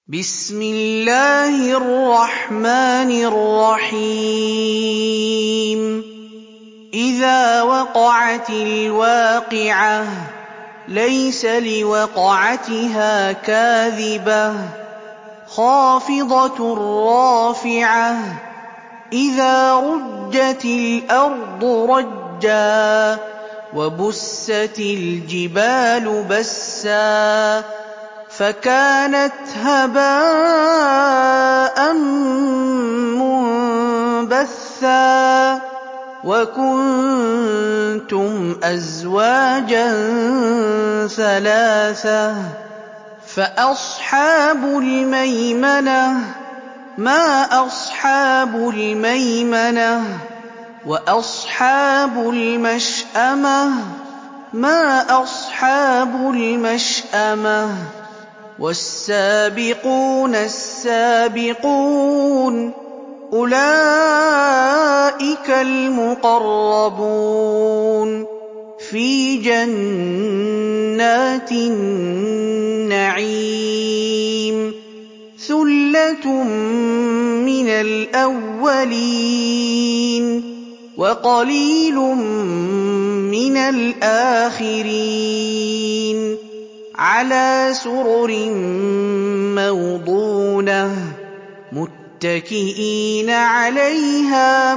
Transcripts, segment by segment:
بسم الله الرحمن الرحيم إذا وقعت الواقعة ليس لوقعتها كاذبة خافضة رافعة إذا رجت الأرض رجا وبست الجبال بسا فكانت هباء منبثا وكنتم أزواجا ثلاثة فأصحاب الميمنة ما أصحاب الميمنة وأصحاب المشأمة ما أصحاب المشأمة والسابقون السابقون أولئك المقربون في جنات النعيم ثلة من الأولين وقليل من الآخرين على سرر موضونة متكئين عليها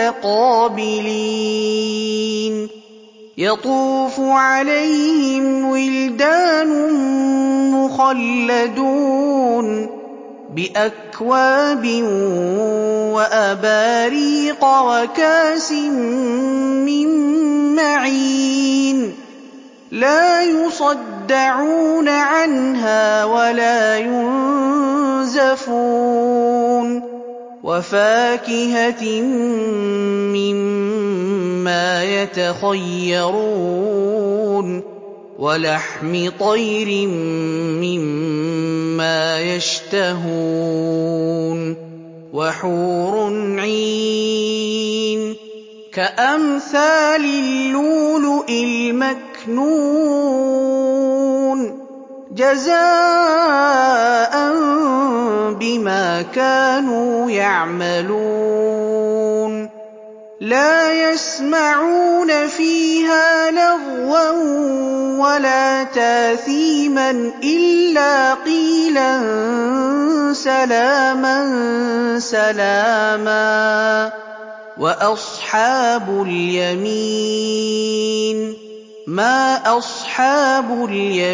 متقابلين يطوف عليهم ولدان مخلدون بأكواب وأباريق وكأس من معين لا يصدعون عنها ولا ينزفون وفاكهة مما يتخيرون ولحم طير مما يشتهون وحور عين كأمثال اللؤلؤ المكنون جزاء بما كانوا يعملون لا يسمعون فيها لغوا ولا تاثيما إلا قيلا سلاما سلاما وأصحاب اليمين ما أصحاب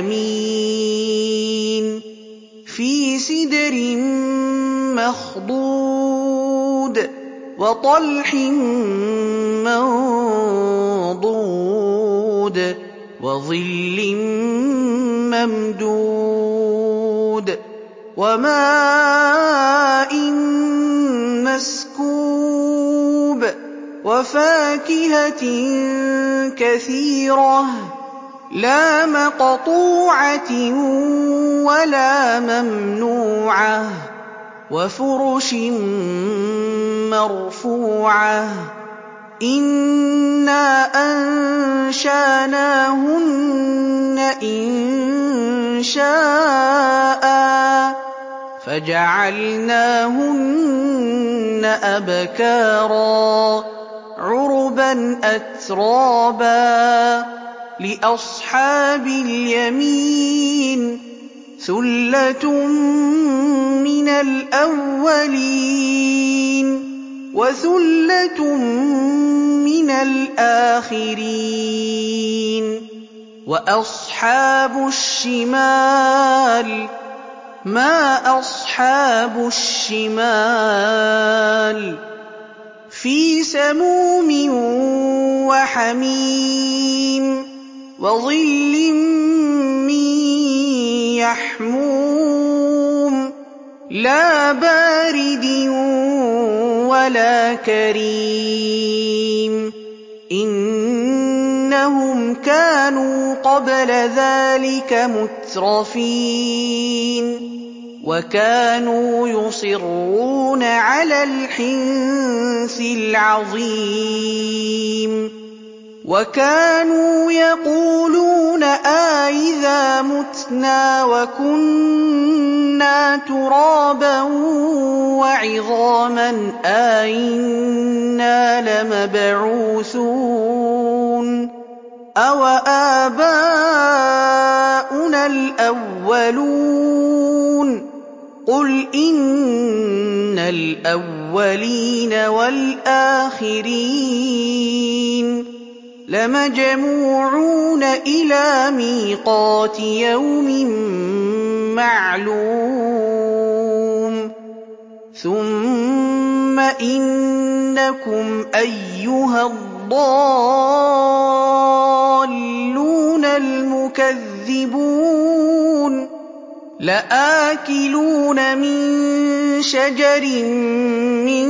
اليمين في سدر مخضود وطلح منضود وظل ممدود وماء مسكوب وفاكهة كثيرة لا مقطوعة ولا ممنوعة وفرش مرفوعة إنا أنشأناهن إنشاء فجعلناهن أبكارا عربا أترابا لأصحاب اليمين ثلة من الأولين وثلة من الآخرين وأصحاب الشمال ما أصحاب الشمال في سموم وحميم وظل من يحموم لا بارد ولا كريم إنهم كانوا قبل ذلك مترفين وكانوا يصرون على الحنث العظيم وكانوا يقولون أَإِذَا مُتْنَا وَكُنَّا كُنَّا تُرَابًا وَعِظَامًا أَإِنَّا لَمَبْعُوثُونَ أَوَآبَاؤُنَا الْأَوَّلُونَ قُلْ إِنَّ الْأَوَّلِينَ وَالْآخِرِينَ لَمَجْمُوعُونَ إِلَىٰ مِيقَاتِ يَوْمٍ مَّعْلُومٍ ثُمَّ إِنَّكُمْ أَيُّهَا الضَّالُّونَ الْمُكَذِّبُونَ لَآكِلُونَ مِن شَجَرٍ مِّن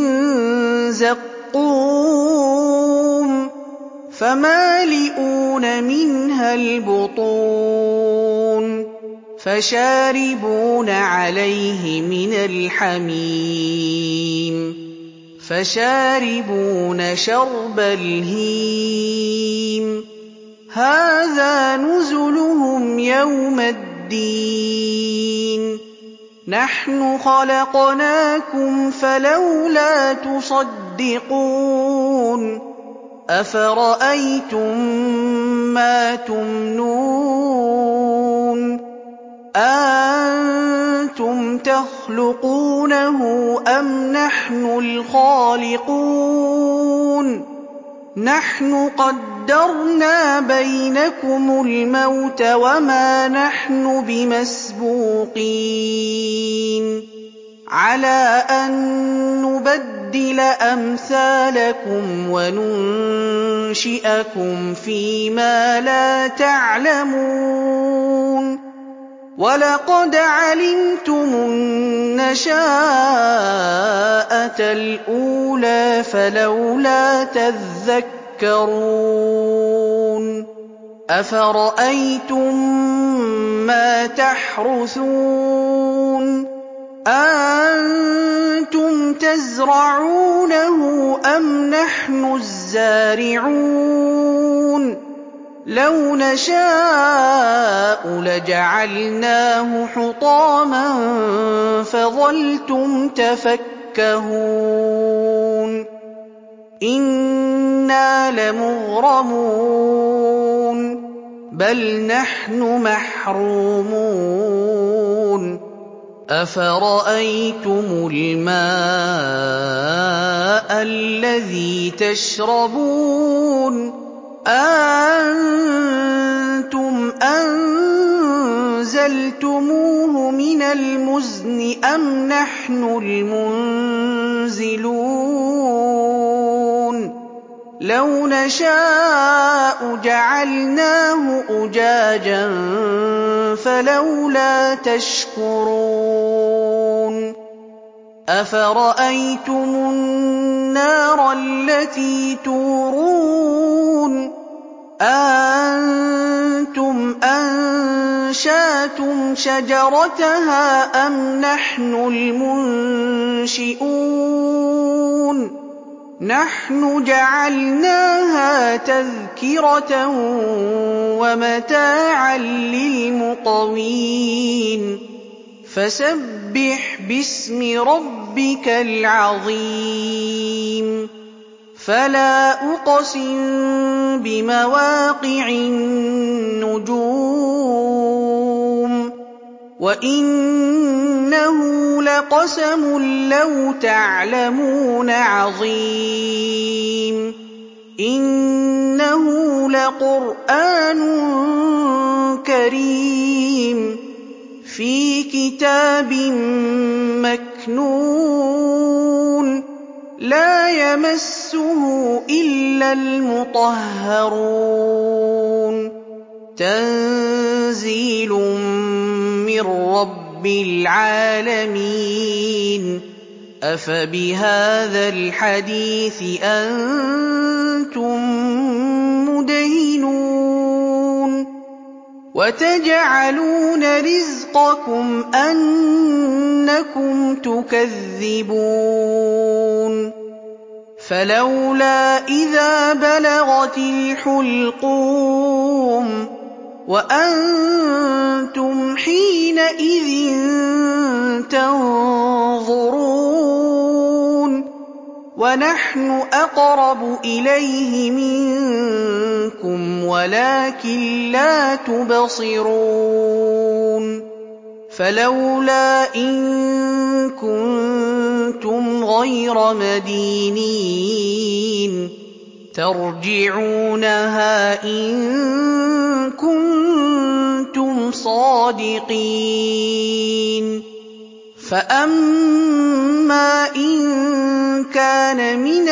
زَقُّومٍ فَمَالِئُونَ مِنْهَا الْبُطُونَ فَشَارِبُونَ عَلَيْهِ مِنَ الْحَمِيمِ فَشَارِبُونَ شَرْبَ الْهِيمِ هَٰذَا نُزُلُهُمْ يَوْمَ الدِّينِ نَحْنُ خَلَقْنَاكُمْ فَلَوْلَا تُصَدِّقُونَ أَفَرَأَيْتُم مَّا تُمْنُونَ أَأَنتُمْ تَخْلُقُونَهُ أَمْ نَحْنُ الْخَالِقُونَ نَحْنُ قَدَّرْنَا بَيْنَكُمُ الْمَوْتَ وَمَا نَحْنُ بِمَسْبُوقِينَ عَلَىٰ أَن نُّبَدِّلَ أَمْثَالَكُمْ وَنُنشِئَكُمْ فِي مَا لَا تَعْلَمُونَ وَلَقَدْ عَلِمْتُمُ النَّشَاءَةَ الْأُولَىٰ فَلَوْلَا تَذَكَّرُونَ أَفَرَأَيْتُم مَّا تَحْرُثُونَ أَأَنتُمْ تَزْرَعُونَهُ أَمْ نَحْنُ الزَّارِعُونَ لَوْ نَشَاءُ لَجَعَلْنَاهُ حُطَامًا فَظَلْتُمْ تَفَكَّهُونَ إِنَّا لَمُغْرَمُونَ بَلْ نَحْنُ مَحْرُومُونَ أَفَرَأَيْتُمُ الْمَاءَ الَّذِي تَشْرَبُونَ أَأَنتُمْ أَنزَلْتُمُوهُ مِنَ الْمُزْنِ أَمْ نَحْنُ الْمُنزِلُونَ لَوْ نَشَاءُ جَعَلْنَاهُ أُجَاجًا فَلَوْلَا تَشْكُرُونَ أَفَرَأَيْتُمُ النَّارَ الَّتِي تُورُونَ أَأَنتُمْ أَنشَأْتُمْ شَجَرَتَهَا أَمْ نَحْنُ الْمُنشِئُونَ نَحْنُ جَعَلْنَاهَا تَذْكِرَةً وَمَتَاعًا لِّلْمُقْوِينَ فَسَبِّحْ بِاسْمِ رَبِّكَ الْعَظِيمِ فَلَا أُقْسِمُ بِمَوَاقِعِ النُّجُومِ وَإِنَّهُ لَقَسَمٌ لَّوْ تَعْلَمُونَ عَظِيمٌ إِنَّهُ لَقُرْآنٌ كَرِيمٌ فِي كِتَابٍ مَّكْنُونٍ لَّا يَمَسُّهُ إِلَّا الْمُطَهَّرُونَ تَنزِيلٌ مِّن رَّبِّ الْعَالَمِينَ أَفَبِهَٰذَا الْحَدِيثِ أَنتُم مُّدْهِنُونَ وَتَجْعَلُونَ رِزْقَكُمْ أَنَّكُمْ تُكَذِّبُونَ فَلَوْلَا إِذَا بَلَغَتِ الْحُلْقُومَ وَأَنتُمْ حِينَئِذٍ تنظرون ونحن أقرب إليه منكم ولكن لا تبصرون فلولا إن كنتم غير مدينين ترجعونها إن كنتم صادقين فأما إن كان من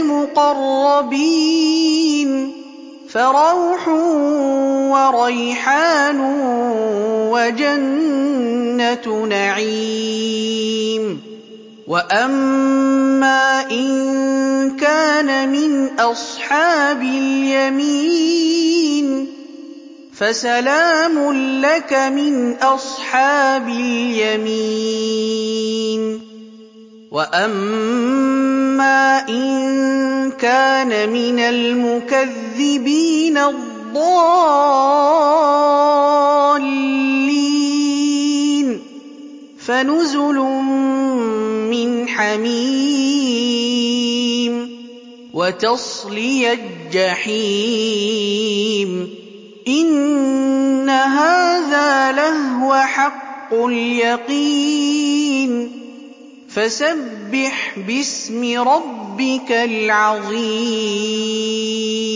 المقربين فروح وريحان وجنة نعيم وأما إن كان من أصحاب اليمين فسلام لك من أصحاب اليمين وأما إن كان من المكذبين الضالين فنزل من حميم وتصلية الجحيم إن هذا لهو حق اليقين فسبح باسم ربك العظيم